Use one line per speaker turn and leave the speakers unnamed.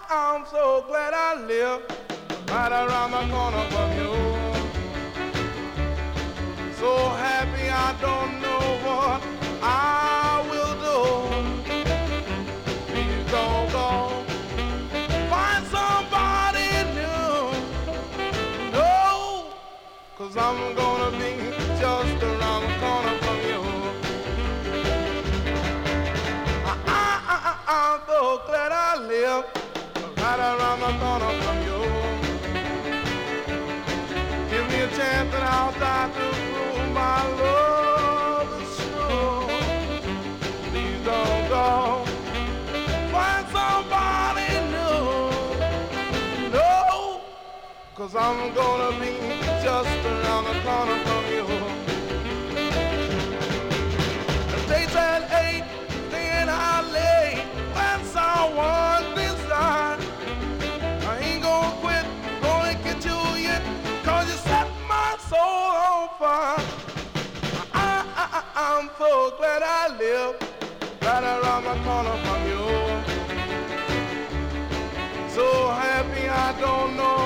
I'm so glad I live right around the corner from you. So happy I don't know what I will do. Please don't go. Find somebody new. No, 'cause I'm gonna be just around the corner from you. I'm so glad I live right around the corner from you. Give me a chance and I'll try to prove my love is true. Please don't go. Find somebody new. No, 'cause I'm gonna be just around the corner from you. The date's at 8, staying out late. When someone decide I ain't gonna quit, gonna get you yet, 'cause you set my soul on fire. I'm so glad I live right around the corner from you. So happy I don't know